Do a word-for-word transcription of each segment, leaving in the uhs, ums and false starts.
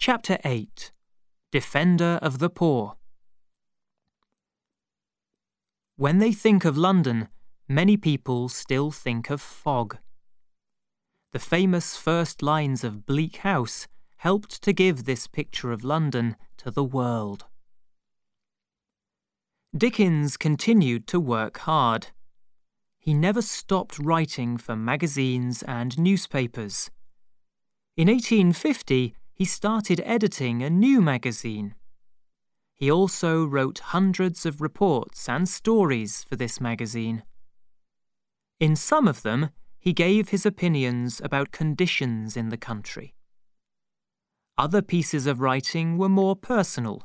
Chapter eight. Defender of the Poor. When they think of London, many people still think of fog. The famous first lines of Bleak House helped to give this picture of London to the world. Dickens continued to work hard. He never stopped writing for magazines and newspapers. In eighteen fifty, he started editing a new magazine. He also wrote hundreds of reports and stories for this magazine. In some of them, he gave his opinions about conditions in the country. Other pieces of writing were more personal.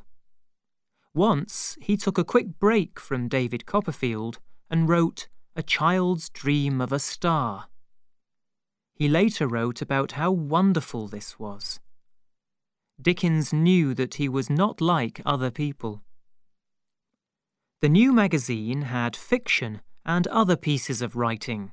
Once, he took a quick break from David Copperfield and wrote A Child's Dream of a Star. He later wrote about how wonderful this was. Dickens knew that he was not like other people. The new magazine had fiction and other pieces of writing.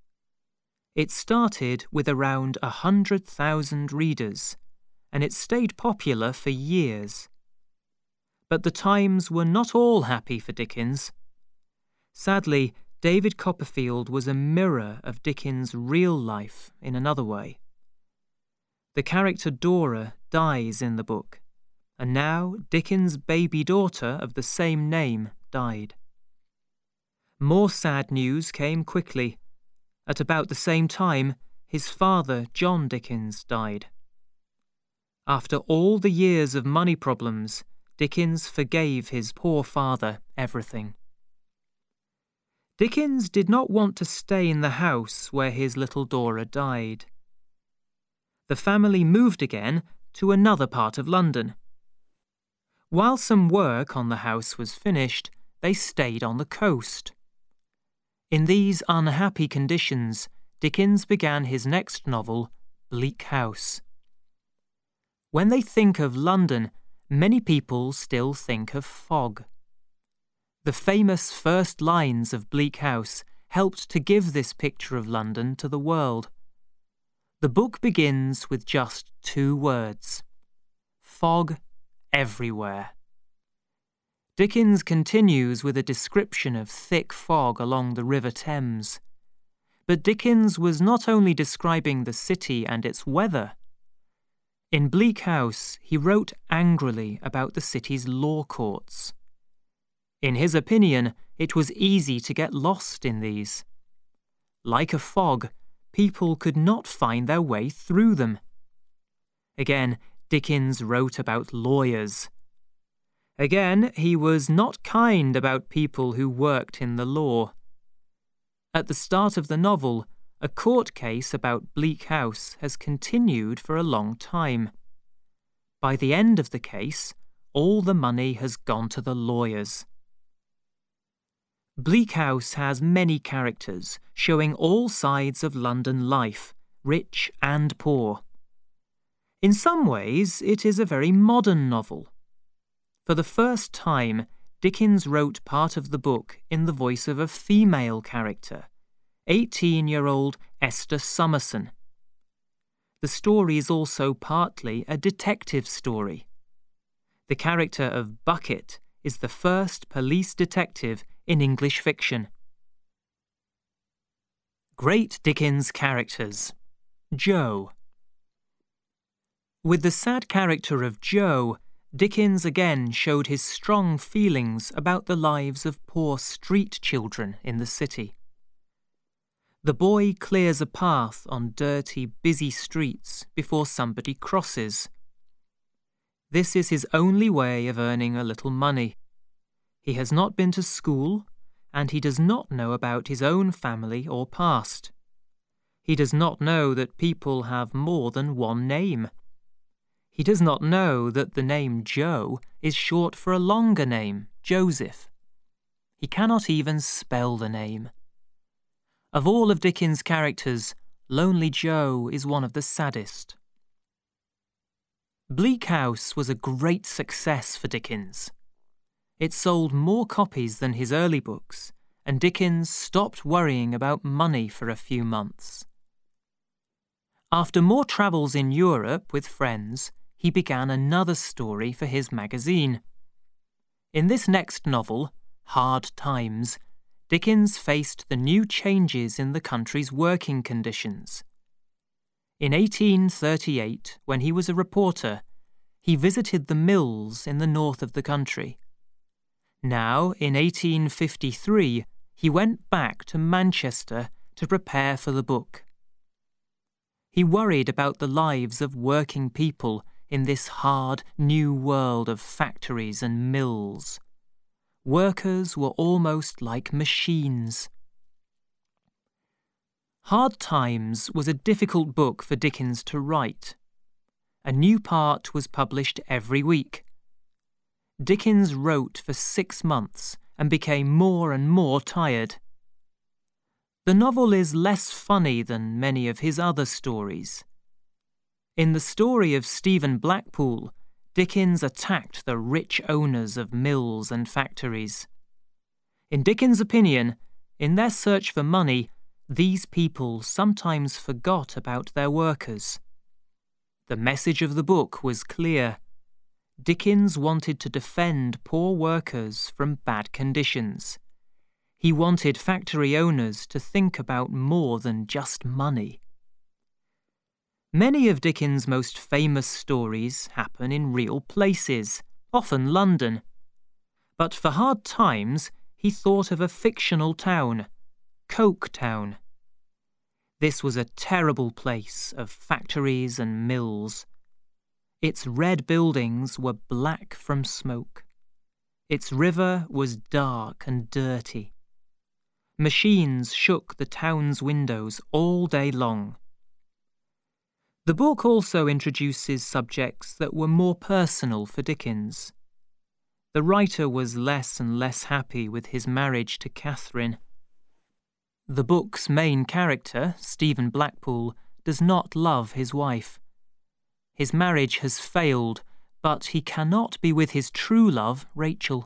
It started with around a hundred thousand readers, and it stayed popular for years. But the times were not all happy for Dickens. Sadly, David Copperfield was a mirror of Dickens' real life in another way. The character Dora dies in the book, and now Dickens' baby daughter of the same name died. More sad news came quickly. At about the same time, his father, John Dickens, died. After all the years of money problems, Dickens forgave his poor father everything. Dickens did not want to stay in the house where his little Dora died. The family moved again to another part of London. While some work on the house was finished, they stayed on the coast. In these unhappy conditions, Dickens began his next novel, Bleak House. When they think of London, many people still think of fog. The famous first lines of Bleak House helped to give this picture of London to the world. The book begins with just two words: fog everywhere. Dickens continues with a description of thick fog along the River Thames. But Dickens was not only describing the city and its weather. In Bleak House, he wrote angrily about the city's law courts. In his opinion, it was easy to get lost in these. Like a fog, people could not find their way through them. Again, Dickens wrote about lawyers. Again, he was not kind about people who worked in the law. At the start of the novel, a court case about Bleak House has continued for a long time. By the end of the case, all the money has gone to the lawyers. Bleak House has many characters, showing all sides of London life, rich and poor. In some ways, it is a very modern novel. For the first time, Dickens wrote part of the book in the voice of a female character, eighteen-year-old Esther Summerson. The story is also partly a detective story. The character of Bucket is the first police detective in English fiction. Great Dickens characters. Joe. With the sad character of Joe, Dickens again showed his strong feelings about the lives of poor street children in the city. The boy clears a path on dirty, busy streets before somebody crosses. This is his only way of earning a little money. He has not been to school, and he does not know about his own family or past. He does not know that people have more than one name. He does not know that the name Joe is short for a longer name, Joseph. He cannot even spell the name. Of all of Dickens' characters, Lonely Joe is one of the saddest. Bleak House was a great success for Dickens. It sold more copies than his early books, and Dickens stopped worrying about money for a few months. After more travels in Europe with friends, he began another story for his magazine. In this next novel, Hard Times, Dickens faced the new changes in the country's working conditions. In eighteen thirty-eight, when he was a reporter, he visited the mills in the north of the country. Now, in eighteen fifty-three, he went back to Manchester to prepare for the book. He worried about the lives of working people in this hard new world of factories and mills. Workers were almost like machines. Hard Times was a difficult book for Dickens to write. A new part was published every week. Dickens wrote for six months and became more and more tired. The novel is less funny than many of his other stories. In the story of Stephen Blackpool, Dickens attacked the rich owners of mills and factories. In Dickens' opinion, in their search for money, these people sometimes forgot about their workers. The message of the book was clear. Dickens wanted to defend poor workers from bad conditions. He wanted factory owners to think about more than just money. Many of Dickens' most famous stories happen in real places, often London. But for Hard Times, he thought of a fictional town, Coketown. This was a terrible place of factories and mills. Its red buildings were black from smoke. Its river was dark and dirty. Machines shook the town's windows all day long. The book also introduces subjects that were more personal for Dickens. The writer was less and less happy with his marriage to Catherine. The book's main character, Stephen Blackpool, does not love his wife. His marriage has failed, but he cannot be with his true love, Rachel.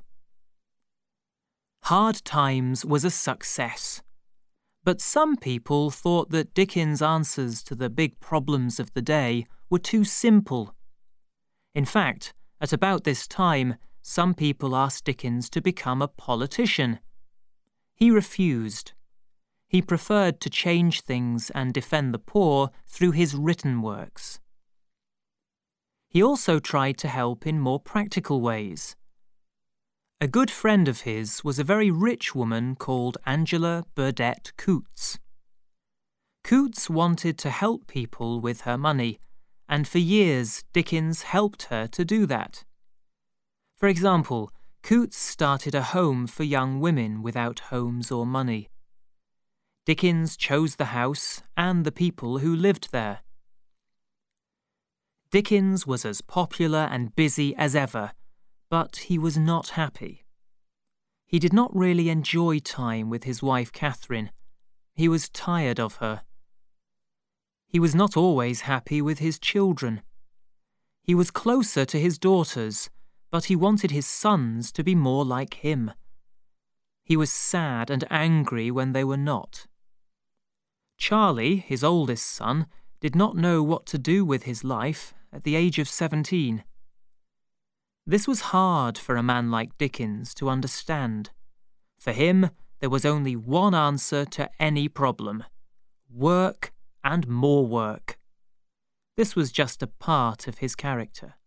Hard Times was a success. But some people thought that Dickens' answers to the big problems of the day were too simple. In fact, at about this time, some people asked Dickens to become a politician. He refused. He preferred to change things and defend the poor through his written works. He also tried to help in more practical ways. A good friend of his was a very rich woman called Angela Burdett Coutts. Coutts wanted to help people with her money, and for years Dickens helped her to do that. For example, Coutts started a home for young women without homes or money. Dickens chose the house and the people who lived there. Dickens was as popular and busy as ever, but he was not happy. He did not really enjoy time with his wife Catherine. He was tired of her. He was not always happy with his children. He was closer to his daughters, but he wanted his sons to be more like him. He was sad and angry when they were not. Charlie, his oldest son, did not know what to do with his life at the age of seventeen. This was hard for a man like Dickens to understand. For him, there was only one answer to any problem: work and more work. This was just a part of his character.